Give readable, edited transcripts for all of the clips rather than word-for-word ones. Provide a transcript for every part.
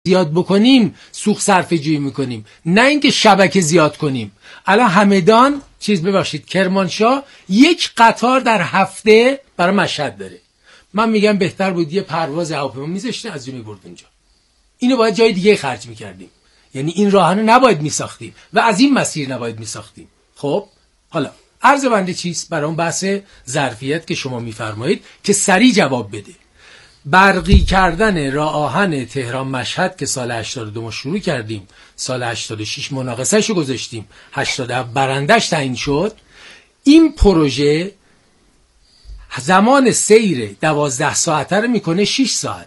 زیاد بکنیم سوخت صرفه جویی میکنیم، نه اینکه شبکه زیاد کنیم. الان همدان کرمانشاه یک قطار در هفته برای مشهد داره. من میگم بهتر بود یه پرواز هواپیما میذاشتیم از اون میبرد اونجا. اینو باید جای دیگه خرج میکردیم، یعنی این راهنو نباید میساختیم و از این مسیر نباید میساختیم. خب حالا عرض بنده چیست برای اون بحث ظرفیت که شما میفرمایید که سریع جواب بده. برقی کردن راه آهن تهران مشهد که سال 82 ما شروع کردیم، سال 86 مناقصه‌شو گذاشتیم، 87 برندش تعیین شد. این پروژه زمان سیر 12 ساعته رو میکنه 6 ساعت.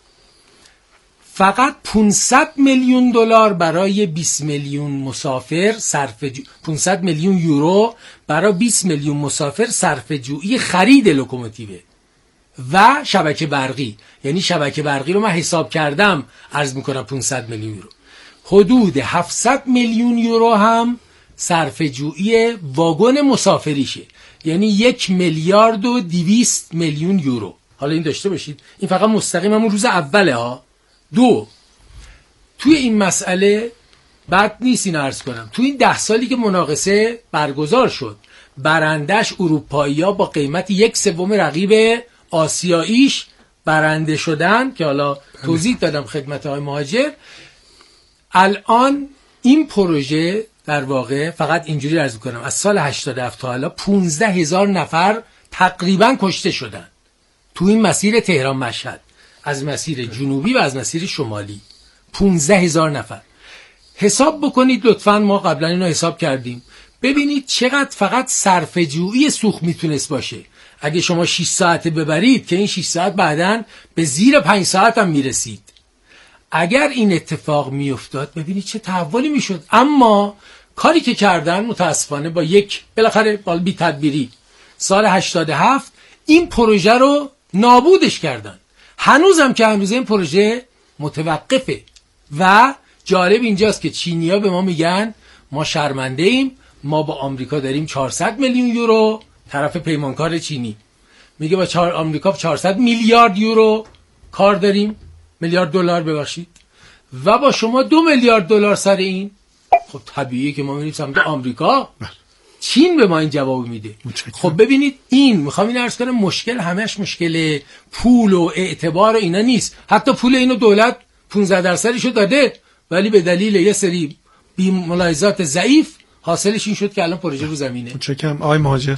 فقط 500 میلیون دلار برای 20 میلیون مسافر 500 میلیون یورو برای 20 میلیون مسافر صرفه‌جویی خرید لوکوموتیو و شبکه برقی. یعنی شبکه برقی رو من حساب کردم، عرض میکنم 500 میلیون یورو. حدود 700 میلیون یورو هم صرفه‌جویی واگن مسافریشه، یعنی 1 میلیارد و 200 میلیون یورو. حالا این داشته باشید، این فقط مستقیم همون روز اوله ها. دو، توی این مسئله بد نیست این عرض کنم، توی این 10 سالی که مناقصه برگزار شد، برندش اروپایی‌ها با قیمت 1/3 رقیب آسیاییش برنده شدن که حالا توضیح دادم خدمت های مهاجر. الان این پروژه در واقع فقط اینجوری عرض کنم از سال 87 تا حالا 15,000 نفر تقریبا کشته شدن تو این مسیر تهران مشهد، از مسیر جنوبی و از مسیر شمالی. 15,000 نفر. حساب بکنید لطفاً، ما قبلا اینو حساب کردیم، ببینید چقدر فقط صرفه‌جویی سوخت میتونست باشه. اگه شما 6 ساعت ببرید که این 6 ساعت بعداً به زیر 5 ساعت هم میرسید. اگر این اتفاق میافتاد ببینید چه تحولی میشد. اما کاری که کردن متاسفانه با یک بالاخره بی تدبیری سال 87 این پروژه رو نابودش کردن. هنوزم که هنوز این پروژه متوقفه و جالب اینجاست که چینی‌ها به ما میگن ما شرمنده ایم، ما با آمریکا داریم 400 میلیون یورو، طرف پیمانکار چینی میگه با آمریکا 400 میلیارد یورو کار داریم، میلیارد دلار ببخشید، و با شما 2 میلیارد دلار سر این. خب طبیعیه که ما میریم سمت آمریکا. چین به ما این جواب میده. خب ببینید، این میخوام این عرض کنم مشکل همش مشکل پول و اعتبار و اینا نیست. حتی پول اینو دولت 15% داده، ولی به دلیل یه سری بی ملاحظات ضعیف حاصلش این شد که الان پروژه رو زمینه. متشکرم. آقای مهاجر.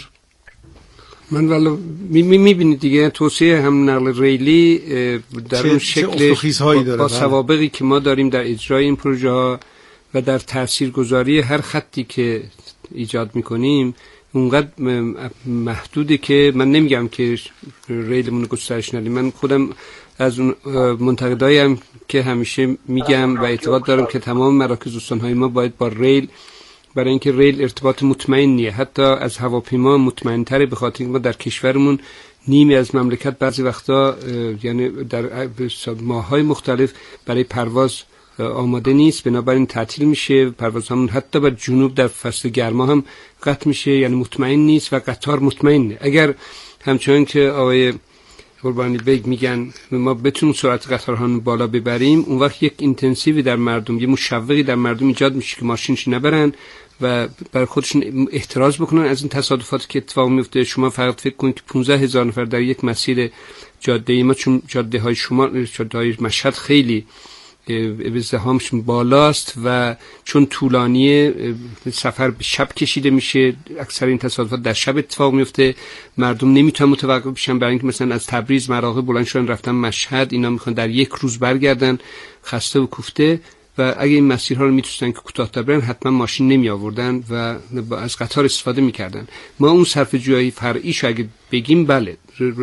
من والا میبینید دیگه توسعه هم نقل ریلی در اون شکل با سوابقی که ما داریم در اجرای این پروژه ها و در تاثیرگذاری هر خطی که ایجاد میکنیم اونقدر محدوده که من نمیگم که ریلمون گسترش ندیم. من خودم از اون منتقدایم که همیشه میگم و اعتقاد دارم که تمام مراکز استانهای ما باید با ریل، برای اینکه ریل ارتباط مطمئنیه، حتی از هواپیما مطمئن‌تره، به خاطر اینکه ما در کشورمون نیمی از مملکت بعضی وقتا یعنی در ماه‌های مختلف برای پرواز آماده نیست، بنابراین تعطیل میشه پروازمون، حتی بر جنوب در فصل گرما هم قطع میشه، یعنی مطمئن نیست و قطار مطمئنه. اگر همچنان که آقای قربانی بیگ میگن ما بتونیم سرعت قطارها رو بالا ببریم، اون وقت یک اینتنسیوی در مردم، یه مشوقی در مردم ایجاد میشه که ماشینش نبرن و برای خودشون احتراز بکنن از این تصادفاتی که اتفاق میفته. شما فقط فکر کنید که 15,000 نفر در یک مسیر جاده ما، چون جاده های شمال، جاده های مشهد خیلی ازدحامش بالاست و چون طولانی سفر به شب کشیده میشه، اکثر این تصادفات در شب اتفاق میفته، مردم نمیتونن متوقف بشن، برای اینکه مثلا از تبریز مراغه بلند شدن رفتن مشهد، اینا میخوان در یک روز برگردن خسته و کوفته، و اگه این مسیرها رو میتونستن که کوتاه‌تر برن حتما ماشین نمی آوردن و از قطار استفاده میکردن. ما اون صرفه‌جویی فرعیشو اگه بگیم، بله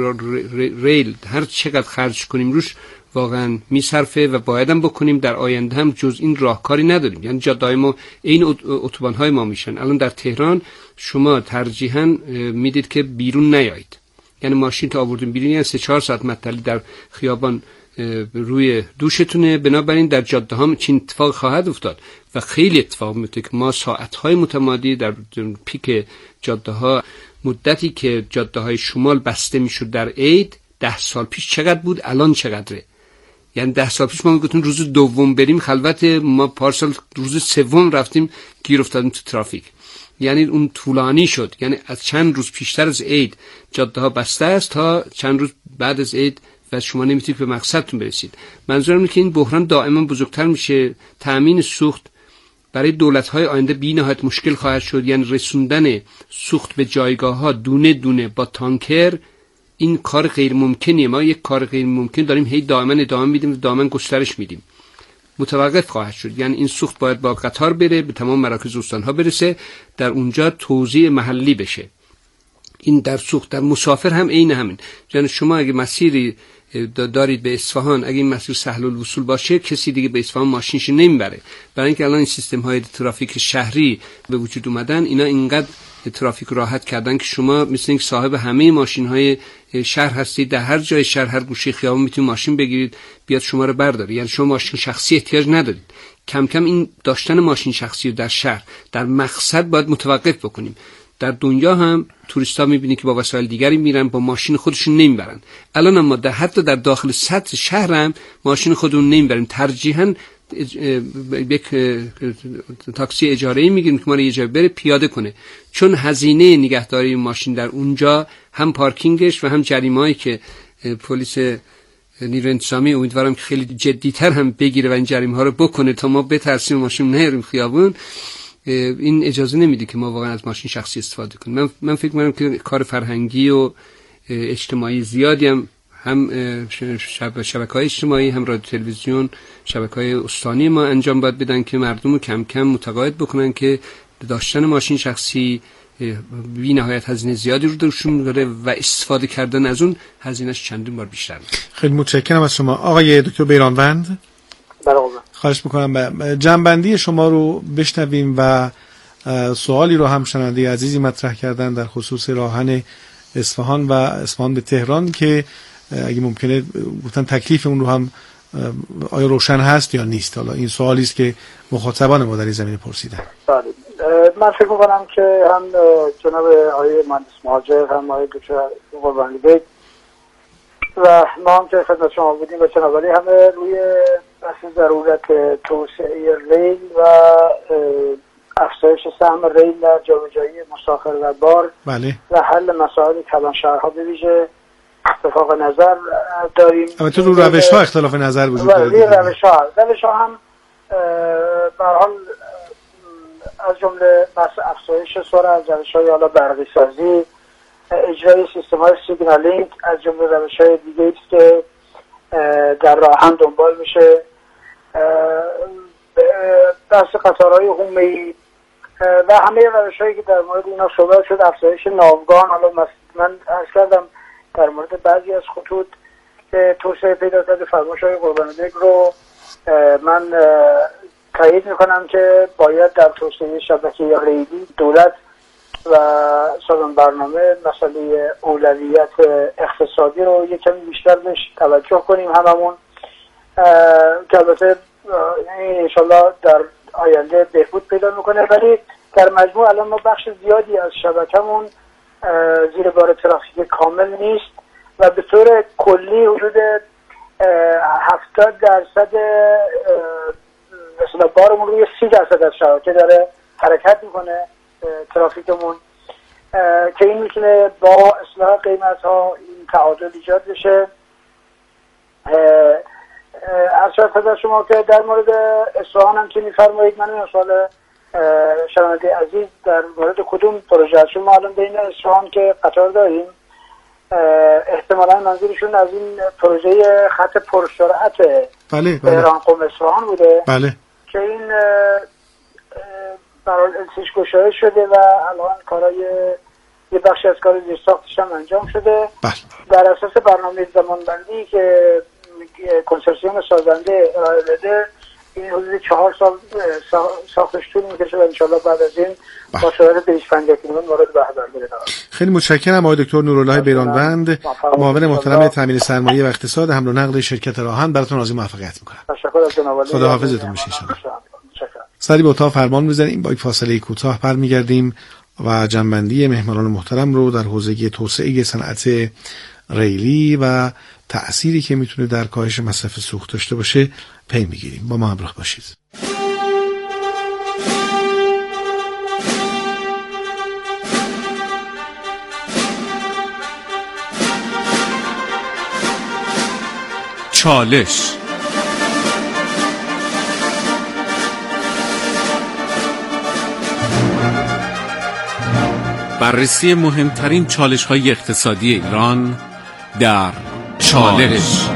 ریل هر چقدر خرج کنیم روش واقعا میصرفه و بایدم بکنیم. در آینده هم جز این راهکاری نداریم، یعنی جاده‌های ما این اتوبان‌های ما میشن. الان در تهران شما ترجیحاً میدید که بیرون نیایید، یعنی ماشین تا آوردین بیرون یعنی 3-4 ساعت معطلی در خیابان روی دوشتونه. بنابراین در جاده ها چین اتفاق خواهد افتاد و خیلی اتفاق میفته که ما ساعت‌های متمادی در پیک جاده ها، مدتی که جاده های شمال بسته میشد در عید 10 سال پیش چقدر بود، الان چقدره؟ یعنی 10 سال پیش ما میگفتیم روز دوم بریم خلوت، ما پارسال روز سوم رفتیم گیر افتادیم تو ترافیک. یعنی اون طولانی شد، یعنی از چند روز پیشتر از عید جاده ها بسته است تا چند روز بعد از عید و شما نمیتونید به مقصدتون برسید. منظورم اینه که این بحران دائما بزرگتر میشه. تأمین سوخت برای دولت‌های آینده بی‌نهایت مشکل خواهد شد. یعنی رسوندن سوخت به جایگاه‌ها دونه دونه با تانکر این کار غیر ممکنیه. ما یک کار غیر ممکن داریم هی دائما ادامه میدیم و دائما گسترش میدیم. متوقف خواهد شد. یعنی این سوخت باید با قطار بره به تمام مراکز استان‌ها برسه، در اونجا توزیع محلی بشه. این در سوخت در مسافر هم عین همین. یعنی شما اگه مسیری دارید به اصفهان، اگه این مسیر سهل الوصول باشه کسی دیگه به اصفهان ماشینش نمیبره. برای اینکه الان این سیستم های ترافیک شهری به وجود اومدن، اینا اینقدر ترافیک راحت کردن که شما مثل اینکه صاحب همه ماشین های شهر هستید، در هر جای شهر هر گوشه خیابون میتونید ماشین بگیرید بیاد شما رو برداره. یعنی شما ماشین شخصی احتیاج ندارید. کم کم این داشتن ماشین شخصی رو در شهر در مقصد باید متوقف بکنیم. در دنیا هم توریستا میبینی که با وسایل دیگری میرن، با ماشین خودشون نمیبرن. الان هم ما حتی در داخل سطح شهر هم ماشین خودمون نمیبریم، ترجیحاً یک تاکسی اجاره‌ای میگیریم که ما رو یه جای بره پیاده کنه، چون هزینه نگهداری ماشین در اونجا هم پارکینگش و هم جریمه‌ای که پلیس نیروی انتظامی امیدوارم که خیلی جدی‌تر هم بگیره و این جریمه‌ها رو بکنه تا ما بترسیم ماشین نیاریم خیابون. این اجازه نمیده که ما واقعا از ماشین شخصی استفاده کنیم. من فکر می‌کنم که کار فرهنگی و اجتماعی زیادی هم شبکه‌های اجتماعی، هم رادیو تلویزیون، شبکه‌های استانی ما انجام باید بدن که مردم رو کم کم متقاعد بکنن که داشتن ماشین شخصی بی نهایت هزینه زیادی رو درشون داره و استفاده کردن از اون هزینه‌اش چندین بار بیشتر. خیلی متشکرم از شما آقای دکتر بیرانوند. خواهش میکنم جنبندی شما رو بشنویم و سوالی رو هم شنونده عزیزی مطرح کردن در خصوص راهن اصفهان و اصفهان به تهران که اگه ممکنه گفتن تکلیف اون رو هم آیا روشن هست یا نیست. حالا این سوالی است که مخاطبان ما در این زمینه پرسیدن. من فکر میکنم که هم جناب آقای مهندس مهاجر هم آقای دکتر قربانی بیگ و ما هم که خدمت شما بودیم و جناب علی همه روی بحث ضرورت توسعه ریل و افزایش سهم ریل در جابجایی مسافر و بار بله. و حل مسائل کلانشهرها به ویژه اتفاق نظر داریم. البته رو روش‌ها اختلاف نظر وجود داره. روش‌ها هم به هر حال از جمله بحث افزایش سرعت، روش‌های حالا برقی سازی، اجرای سیستم‌های سیگنالینگ از جمله روش‌های دیگه است که در راهن دنبال میشه. بحث قطارهای حومه‌ای و همه روش‌هایی که در مورد اینا صحبت شد، افزایش ناوگان. حالا من عرض کردم در مورد بعضی از خطوط که توسعه پیدا کرده، فرمایش‌های قربانی بیگ رو من تایید میکنم که باید در توسعه شبکه ریلی دولت و سازمان برنامه مسئله اولویت اقتصادی رو یکم بیشتر بهش توجه کنیم هممون، که البته انشالله در آینده بهبود پیدا میکنه. ولی در مجموع الان ما بخش زیادی از شبکمون زیر بار ترافیک کامل نیست و به طور کلی حدود 70% مثلا بارمون روی 30% از شبکه داره حرکت میکنه ترافیکمون، که این میتونه با اصلاح قیمت ها این تعادل ایجاد بشه. از شما شما که در مورد اصفهان هم که میفرمایید، من این سوال شنونده عزیز در مورد کدوم پروژه شما الان بین اصفهان که قطار داریم، احتمالا منظورشون از این پروژه خط پرسرعت تهران قم اصفهان بوده. بله. که این برای السیش گشایش شده و الان کارهای یه بخشی از کار زیرساختش هم انجام شده. بله. در اساس برنامه زمانبندی که کنسورسیوم سازنده ارائه بده، این حدود 4 سال ساختش طول میکشه و انشالله بعد از این با سرعت 250 کیلومتر وارد بهدار بشه. خیلی متشکرم آقای دکتر نورالله بیرانوند، معاون محترم تامین سرمایه و اقتصاد حمل و نقل شرکت راهن. براتون آرزوی موفقیت میکنم. تشکر از جناب علی. خداحافظتون باشه ان شاء الله. سری به اتاق فرمان می‌ذاریم، با یک فاصله کوتاه برمیگردیم و جنبندی مهمانان محترم رو در حوزه توسعه صنعت ریلی و تأثیری که میتونه در کاهش مصرف سوخت داشته باشه پی میگیریم. با ما همراه باشید. چالش بررسی مهمترین چالش‌های اقتصادی ایران در چالش.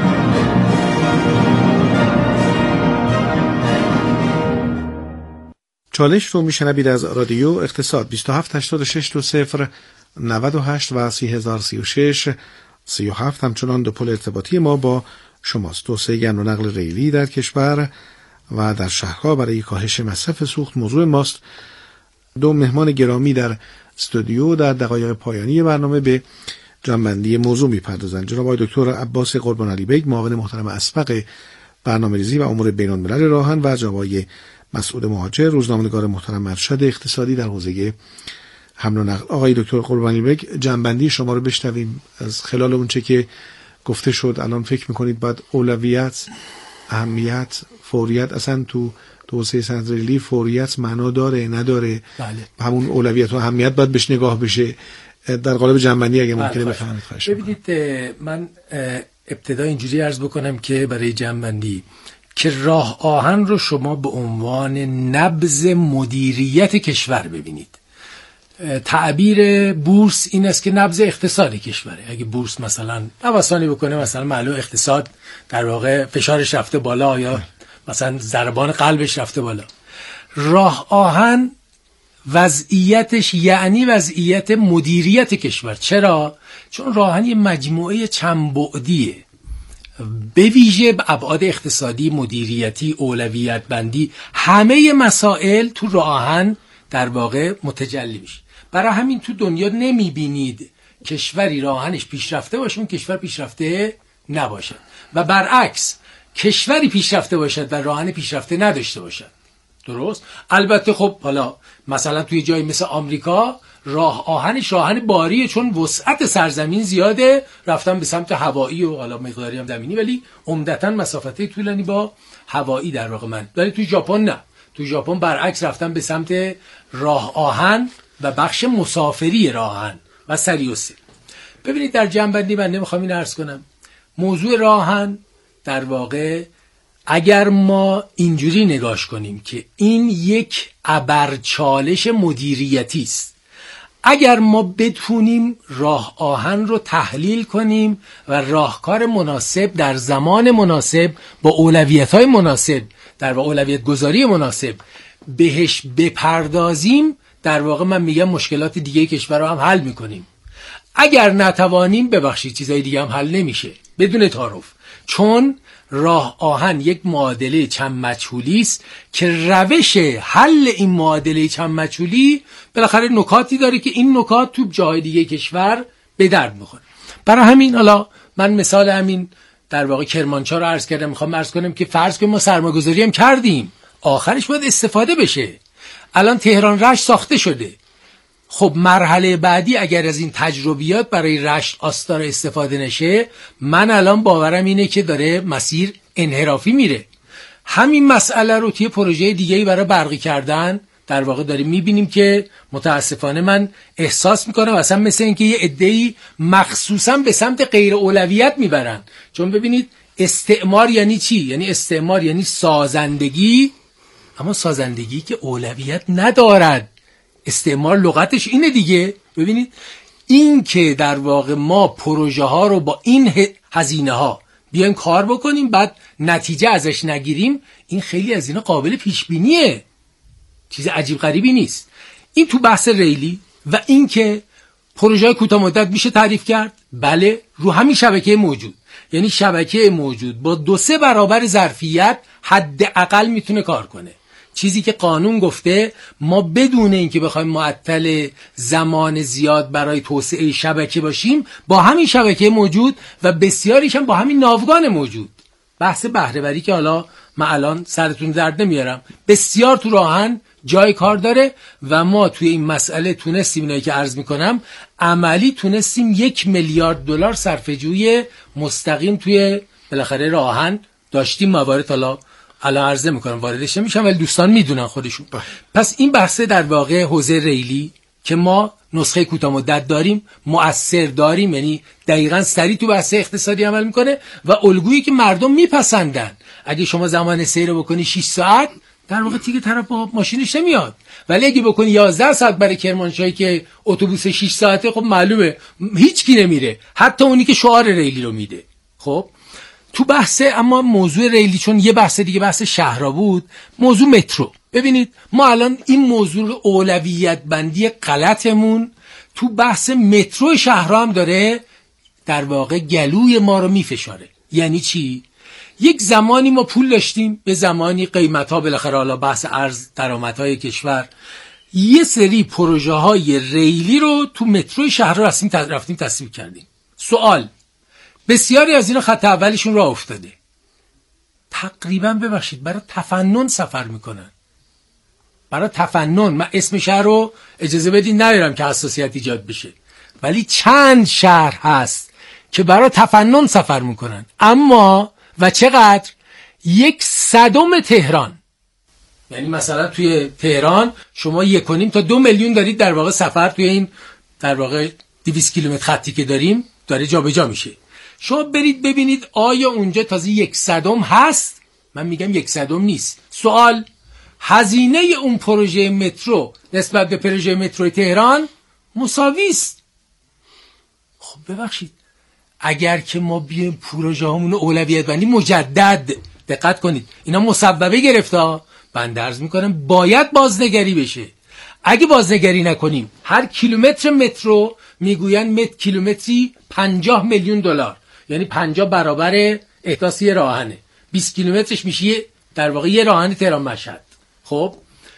چالش رو میشنوید از رادیو اقتصاد 278620 98 و 3036 37. همچنان دو پل ارتباطی ما با شماست. توسعه گرم و نقل ریلی در کشور و در شهرها برای کاهش مصرف سوخت موضوع ماست. دو مهمان گرامی در استودیو در دقایق پایانی برنامه به جنبندی موضوع میپردازند. جناب آقای دکتر عباس قربانعلی بیگ، معاون محترم اسبق برنامه‌ریزی و امور بین‌الملل راهن، و جناب آقای مسعود مهاجر، روزنامه‌نگار محترم ارشد اقتصادی در حوزه حمل و نقل. آقای دکتر قربانعلی بیگ، جنبندی شما رو بشنویم. از خلال اون چه که گفته شد الان فکر میکنید باید اولویت، اهمیت، فوریت، اصلا تو توسعه صنعت ریلی فوریت معنا داره نداره؟ بله. همون اولویت و اهمیت باید بهش نگاه بشه. در قالب جنبندی اگه ممکنه بفرمایید. خواهش ببینید، من ابتدا اینجوری عرض بکنم که برای جنبندی که راه آهن رو شما به عنوان نبض مدیریت کشور ببینید. تعبیر بورس این است که نبض اقتصاد کشوره. اگه بورس مثلا نوسانی بکنه، مثلا معلوم اقتصاد در واقع فشارش رفته بالا یا مثلا ضربان قلبش رفته بالا. راه آهن وضعیتش یعنی وضعیت مدیریت کشور. چرا؟ چون راه آهن یه مجموعه چند بعدیه، به ویژه ابعاد اقتصادی، مدیریتی، اولویت بندی، همه مسائل تو راه آهن در واقع متجلی میشه. برای همین تو دنیا نمیبینید کشوری راه آهنش پیشرفته باشه اون کشور پیشرفته نباشه، و برعکس کشوری پیشرفته باشد و راه آهن پیشرفته نداشته باشد. درست؟ البته خب حالا مثلا توی جایی مثل آمریکا راه آهنش راه آهن باریه، چون وسعت سرزمین زیاده، رفتن به سمت هوایی و حالا مقداری هم زمینی، ولی عمدتاً مسافت طولانی با هوایی در واقع. ولی توی ژاپن نه، توی ژاپن برعکس رفتن به سمت راه آهن و بخش مسافری راه آهن و سریع و سیر. ببینید در جنبندی من نمیخوام این عرض کنم، موضوع راه آهن در واقع اگر ما اینجوری نگاش کنیم که این یک ابرچالش مدیریتی است، اگر ما بتونیم راه آهن رو تحلیل کنیم و راهکار مناسب در زمان مناسب با اولویت‌های مناسب در واقع اولویت گذاری مناسب بهش بپردازیم، در واقع من میگم مشکلات دیگه کشور رو هم حل میکنیم. اگر نتوانیم ببخشید چیزای دیگه هم حل نمیشه بدون تعارف، چون راه آهن یک معادله چند مجهولی است که روش حل این معادله چند مجهولی بالاخره نکاتی داره که این نکات تو جای دیگه کشور به درد میخوره. برای همین حالا من مثال همین در واقع کرمانشاه رو عرض کردم، میخوام عرض کنم که فرض کنیم ما سرمایه‌گذاری هم کردیم، آخرش باید استفاده بشه. الان تهران رشت ساخته شده، خب مرحله بعدی اگر از این تجربیات برای رشت آستار استفاده نشه، من الان باورم اینه که داره مسیر انحرافی میره. همین مسئله رو توی پروژه دیگه‌ای برای برقی کردن در واقع داریم میبینیم که متاسفانه من احساس میکنم اصلا مثل اینکه یه عده‌ای مخصوصا به سمت غیر اولویت میبرن. چون ببینید استعمار یعنی چی؟ یعنی استعمار یعنی سازندگی، اما سازندگی که اولویت ندارد. استعمار لغتش اینه دیگه. ببینید این که در واقع ما پروژه ها رو با این هزینه ها بیایم کار بکنیم بعد نتیجه ازش نگیریم، این خیلی از اینا قابل پیش بینیه، چیز عجیب غریبی نیست. این تو بحث ریلی و این که پروژه کوتاه مدت میشه تعریف کرد، بله، رو همین شبکه موجود، یعنی شبکه موجود با 2-3 برابر ظرفیت حداقل میتونه کار کنه. چیزی که قانون گفته ما بدون اینکه بخوایم معطل زمان زیاد برای توسعه شبکه باشیم، با همین شبکه موجود و بسیاریش هم با همین ناوگان موجود بحث بهره وری که حالا من الان سرتون درد نمیارم، بسیار تو راهن جای کار داره و ما توی این مسئله تونستیم، اینایی که عرض میکنم عملی تونستیم 1 میلیارد دلار صرفه‌جویی مستقیم توی بالاخره راهن داشتیم. موارد حالا الان عرض میکنم واردش نمیشم ولی دوستان میدونن خودشون. پس این بحث در واقع حوزه ریلی که ما نسخه کوتاه مدت داریم، مؤثر داریم، یعنی دقیقاً سریع تو بحث اقتصادی عمل میکنه و الگویی که مردم میپسندن. اگه شما زمان سیر بکنی 6 ساعت در واقع دیگه طرف با ماشینش نمیاد، ولی اگه بکنی 11 ساعت برای کرمانشاهی که اتوبوس 6 ساعته، خب معلومه هیچ کی نمیره، حتی اونی که شعار ریلی رو میده. خب تو بحث اما موضوع ریلی، چون یه بحث دیگه بحث شهرها بود، موضوع مترو. ببینید ما الان این موضوع اولویت بندی غلطمون تو بحث مترو شهرها هم داره در واقع گلوی ما رو میفشاره. یعنی چی؟ یک زمانی ما پول داشتیم، به زمانی قیمت‌ها بالاخره حالا بحث ارز درآمدهای کشور، یه سری پروژه های ریلی رو تو مترو شهرها رفتیم تصویب کردیم. سوال، بسیاری از اینا خط اولشون راه افتاده، تقریبا ببخشید برای تفنن سفر میکنن، برای تفنن. من اسم شهر رو اجازه بدین نیارم که حساسیت ایجاد بشه، ولی چند شهر هست که برای تفنن سفر میکنن. اما و چقدر؟ 1/100 تهران. یعنی مثلا توی تهران شما 1.5 تا 2 میلیون دارید در واقع سفر توی این در واقع 200 کیلومتر خطی که داریم داره جابجا میشه. شما برید ببینید آیا اونجا تازه 1/100 هست؟ من میگم 1/100 نیست. سوال، هزینه اون پروژه مترو نسبت به پروژه مترو تهران مساوی است. خب ببخشید اگر که ما بیایم پروژه همون اولویت بندی مجدد، دقت کنید اینا مصوبه گرفته، بنده عرض میکنم باید بازنگری بشه. اگه بازنگری نکنیم هر کیلومتر مترو میگوین کیلومتری 50 میلیون دلار، یعنی 50 برابر احداث یه راهنه، 20 کیلومترش میشه در واقع یه راهن تهران مشهد. خب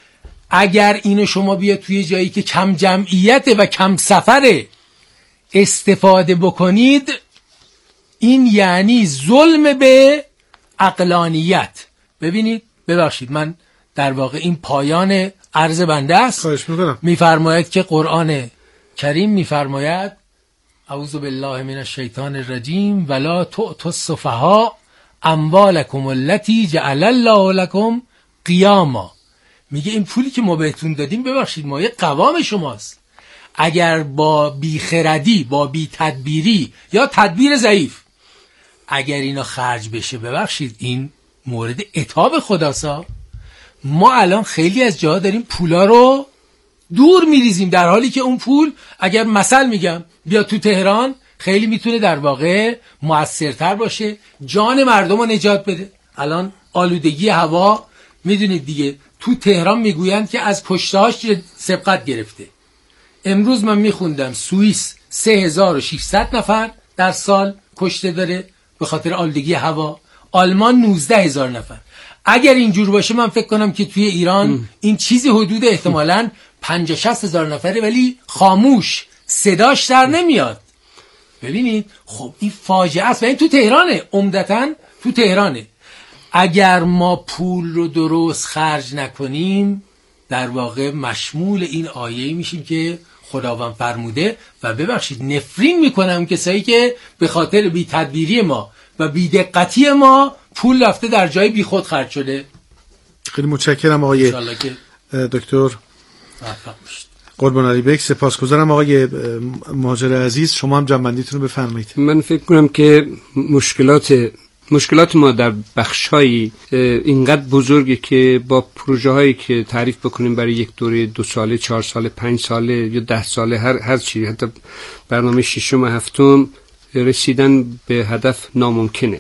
اگر اینو شما بیا توی جایی که کم جمعیت و کم سفره استفاده بکنید، این یعنی ظلم به عقلانیت. ببینید ببخشید من در واقع این پایان عرض بنده است. خواهش میکنم. میفرماید که قرآن کریم میفرماید اعوذ بالله من الشیطان الرجیم ولا تؤتوا السفهاء اموالکم التي جعل الله لكم قیاما. میگه این پولی که ما بهتون دادیم ببخشید مایه قوام شماست. اگر با بیخردی، با بی تدبیری یا تدبیر ضعیف اگر اینا خرج بشه، ببخشید این مورد عتاب خداسا. ما الان خیلی از جاها داریم پولا رو دور میریزیم، در حالی که اون پول اگر مثل میگم بیا تو تهران خیلی میتونه در واقع مؤثرتر باشه، جان مردم رو نجات بده. الان آلودگی هوا میدونید دیگه، تو تهران میگویند که از کشتهاش سبقت گرفته. امروز من میخوندم سوئیس 3600 نفر در سال کشته داره به خاطر آلودگی هوا، آلمان 19000 نفر. اگر اینجور باشه من فکر کنم که توی ایران این چیزی حدود احتمالاً 50-60 هزار نفره، ولی خاموش، صداش در نمیاد. ببینید خب این فاجعه است و این تو تهرانه، عمدتاً تو تهرانه. اگر ما پول رو درست خرج نکنیم در واقع مشمول این آیه میشیم که خداوند فرموده. و ببخشید نفرین میکنم کسایی که به خاطر بی تدبیری ما و بی دقتی ما پول رفته در جای بی خود خرج شده. خیلی متشکرم آقای دکتر قربان علی بیگ. سپاسگزارم آقای مهاجر عزیز، شما هم جنبندیتون رو بفرمایید. من فکر کنم که مشکلات ما در بخش‌های اینقدر بزرگه که با پروژه‌هایی که تعریف بکنیم برای یک دوره 2 ساله، 4 ساله، 5 ساله یا 10 ساله، هر چی، حتی برنامه 6 و 7 رسیدن به هدف ناممکنه.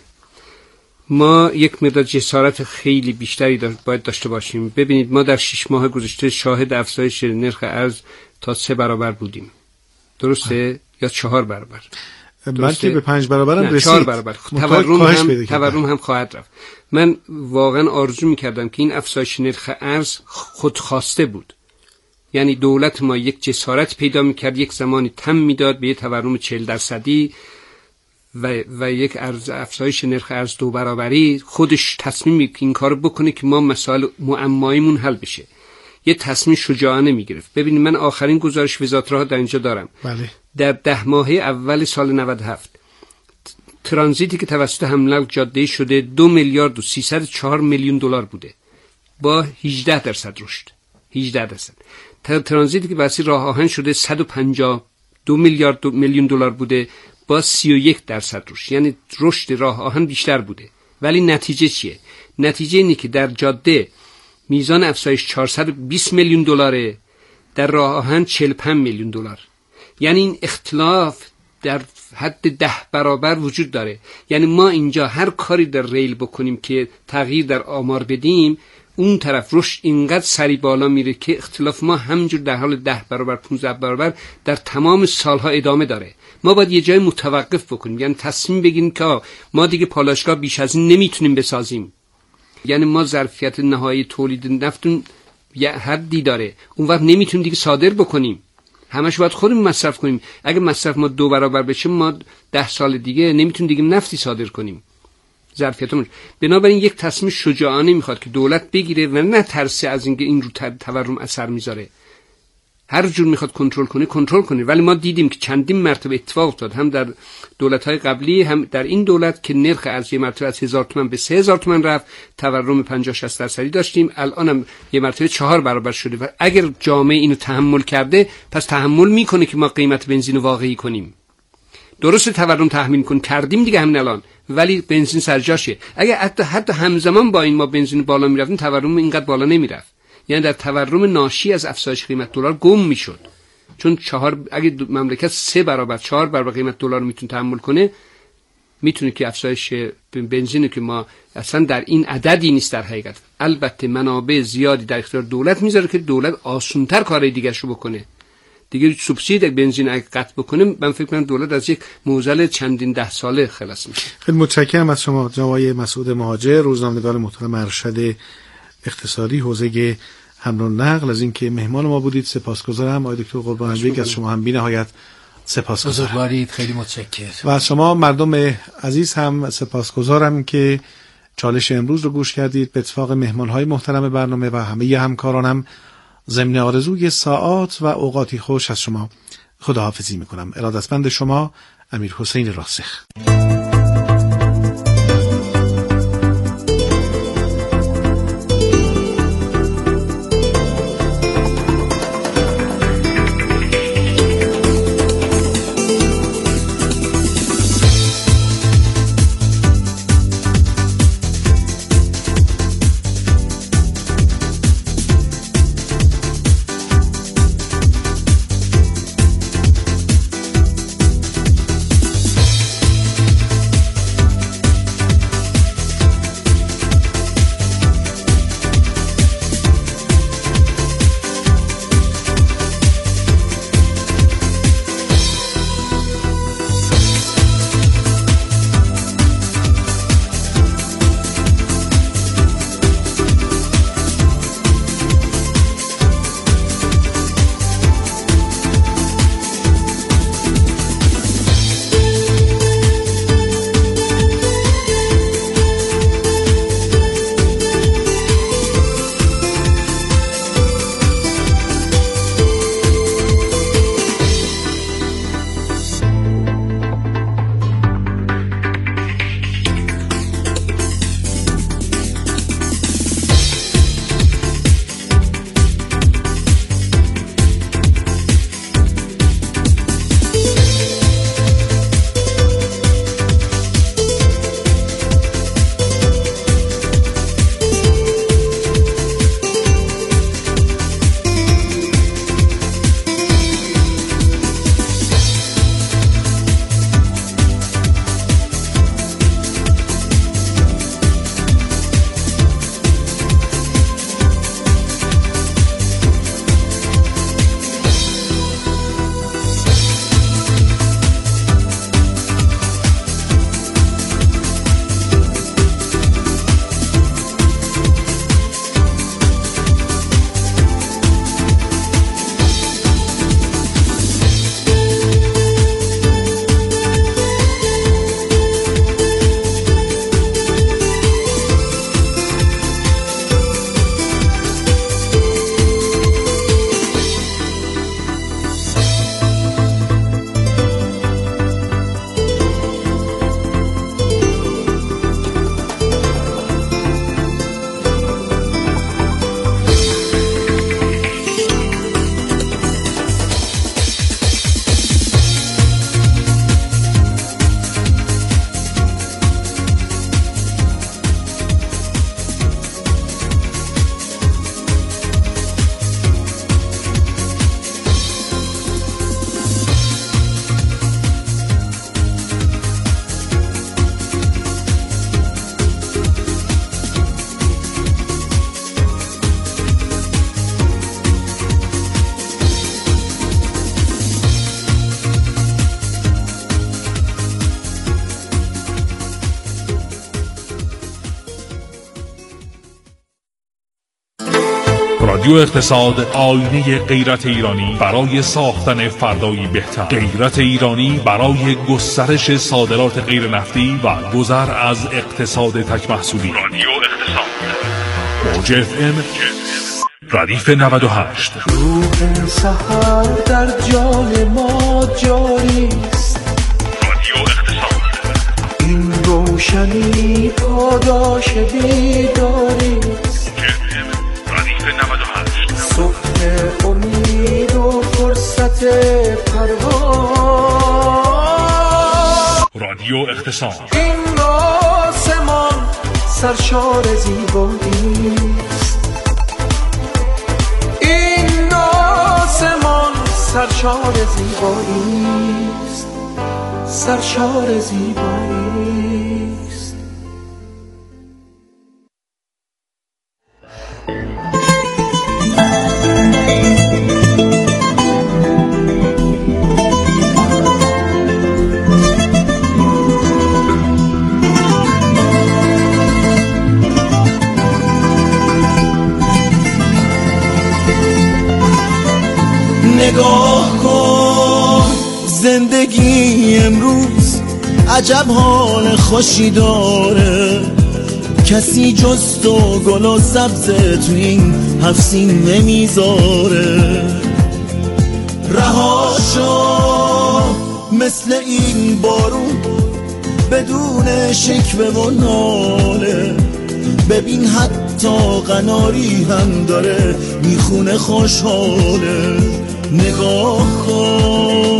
ما یک مقدار جسارت خیلی بیشتری باید داشته باشیم. ببینید ما در 6 ماه گذشته شاهد افزایش نرخ ارز تا 3 برابر بودیم، درسته؟ یا 4 برابر، بلکه به 5 برابر هم رسید. 4 برابر. تورم هم خواهد رفت. من واقعا آرزو می‌کردم که این افزایش نرخ ارز خودخواسته بود، یعنی دولت ما یک جسارت پیدا می‌کرد، یک زمانی تم میداد به یه تورم 40% و یک افزایش نرخ ارز 2 برابری، خودش تصمیم میگیره این کارو بکنه که ما مسائل معماییمون حل بشه. یه تصمیم شجاعانه میگرفت. ببینید من آخرین گزارش وزارت راه در اینجا دارم. بله. در 10 ماهه اول سال 97 ترانزیتی که توسط حمل جاده شده 2 میلیارد و 304 میلیون دلار بوده با 18% رشد. 18%. ترانزیتی که واسه راه آهن شده 152 میلیون دلار بوده با 31% رشد. یعنی رشد راه آهن بیشتر بوده. ولی نتیجه چیه؟ نتیجه اینه که در جاده میزان افزایش 420 میلیون دلاره، در راه آهن 45 میلیون دلار. یعنی این اختلاف در حد 10 برابر وجود داره. یعنی ما اینجا هر کاری در ریل بکنیم که تغییر در آمار بدیم، اون طرف رشد اینقدر سری بالا میره که اختلاف ما همینجور در حال 10 برابر 15 برابر در تمام سالها ادامه داره. ما باید یه جای متوقف بکنیم، یعنی تصمیم بگیریم که ما دیگه پالایشگاه بیش از این نمیتونیم بسازیم. یعنی ما ظرفیت نهایی تولید نفتون یه حدی داره، اون وقت نمیتونیم دیگه صادر بکنیم، همش باید خودمون مصرف کنیم. اگه مصرف ما 2 برابر بشه، ما 10 سال دیگه نمیتونیم دیگه نفتی صادر کنیم، ظرفیتمون. بنابراین یک تصمیم شجاعانه میخواد که دولت بگیره و نه ترسه از اینکه این رو تورم اثر میذاره. هر جور میخواد کنترل کنه. ولی ما دیدیم که چندین مرتبه اتفاق افتاد، هم در دولت‌های قبلی هم در این دولت، که نرخ ارز یه مرتبه از 1000 تومان به 3000 تومان رفت، تورم 50-60% داشتیم، الان هم یه مرتبه 4 برابر شده. و اگر جامعه اینو تحمل کرده، پس تحمل میکنه که ما قیمت بنزین واقعی کنیم. درست تورم تحمیل کردیم دیگه همین الان، ولی بنزین سر جاشه. اگه حتی همزمان با این ما بنزین بالا میرفتیم، تورم اینقدر بالا نمیرفت. یعنی در تورم ناشی از افزایش قیمت دلار گم میشد. چون اگه مملکت 3 برابر 4 برابر قیمت دلار میتونه تحمل کنه، میتونه که افزایش بنزین که ما اصلا در این عددی نیست در حقیقت. البته منابع زیادی در اختیار دولت میذاره که دولت آسان‌تر کارهای دیگه‌شو بکنه. دیگه سوبسید بنزین اگه قطع بکنه، من فکر کنم دولت از یک معضل چندین 10 ساله خلاص میشه. خیلی متشکرم از شما جناب مسعود مهاجر، روزنامه‌نگار محترم ارشد اقتصادی حوزه حمل و نقل، از اینکه مهمان ما بودید. سپاسگزارم. آقای دکتر قربان‌بیک، از شما هم بی‌نهایت سپاسگزارم. بزرگوارید، خیلی متشکرم. و از شما مردم عزیز هم سپاسگزارم که چالش امروز رو گوش کردید. به اتفاق مهمان‌های محترم برنامه و همه همکارانم ضمن آرزوی ساعات و اوقاتی خوش از شما خداحافظی می‌کنم. ارادتمند شما، امیرحسین راسخ. رادیو اقتصاد، آینه غیرت ایرانی برای ساختن فردایی بهتر. غیرت ایرانی برای گسترش صادرات غیر نفتی و گذر از اقتصاد تک محصولی. رادیو اقتصاد، موج FM ردیف 98. روح سحر در جان ما جاری است. رادیو اقتصاد، این روشنی پاداش بیداری است. ردیف 98. صبح امید و فرصت پرواز. رادیو اقتصاد، این آسمان سرشار زیبایی است. این آسمان سرشار زیبایی است. سرشار زیبایی است. نگاه کن زندگی امروز عجب حال خوشی داره. کسی جز تو گل و سبز تو این هفسین نمیذاره. رها شو مثل این بارون بدون شکوه و ناله. ببین حتی قناری هم داره میخونه خوشحاله. نگاه کن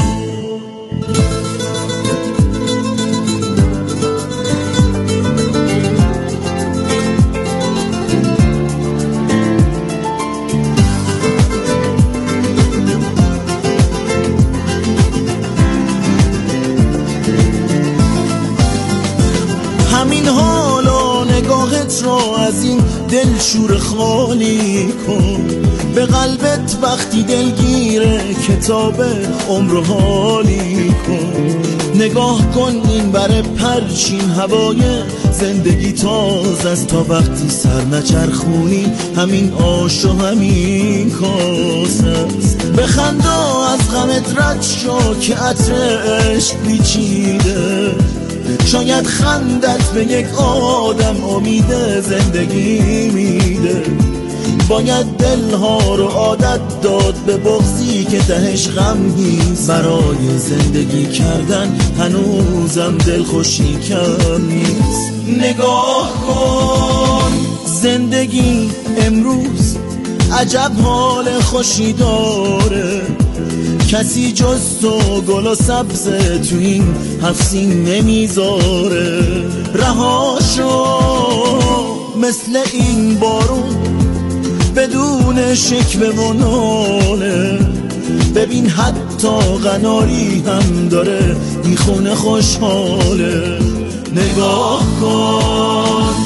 همین حال و نگاهت رو از این دل شور خالی کن. به قلبت وقتی دلگیره کتاب عمر حالی کن. نگاه کن این بر پرچین هوای زندگی تازه است. تا وقتی سر نچرخونی همین آش و همین کاسه است. بخند و از غمت رد شو که عطر عشق پیچیده. شاید خندت به یک آدم امید زندگی میده. باید دلها رو عادت داد به بغضی که تهش غم نیست. برای زندگی کردن هنوزم دلخوشی کم نیست. نگاه کن زندگی امروز عجب حال خوشی داره. کسی جز تو گل و سبز تو این هفسین نمیذاره. رها شو مثل این بارون بدون شکوه و ناله. ببین حتی قناری هم داره میخونه خوشحاله. نگاه کن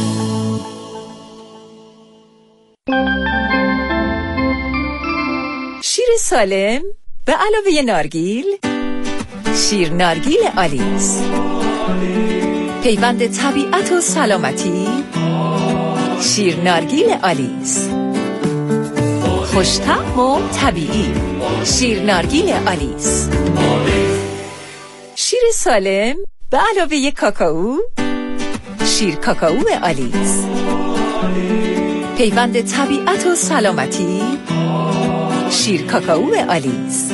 شیر سالم به علاوه نارگیل، شیر نارگیل آلیس، پیوند طبیعت و سلامتی. شیر نارگیل آلیس، خوش‌طعم و طبیعی. شیر نارگیل آلیس، شیر سالم به علاوه کاکائو. شیر کاکائو آلیس، پیوند طبیعت و سلامتی. شیر کاکائو آلیس،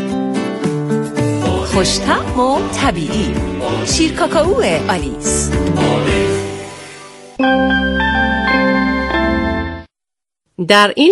خوش‌طعم و طبیعی. شیر کاکائو آلیس. در این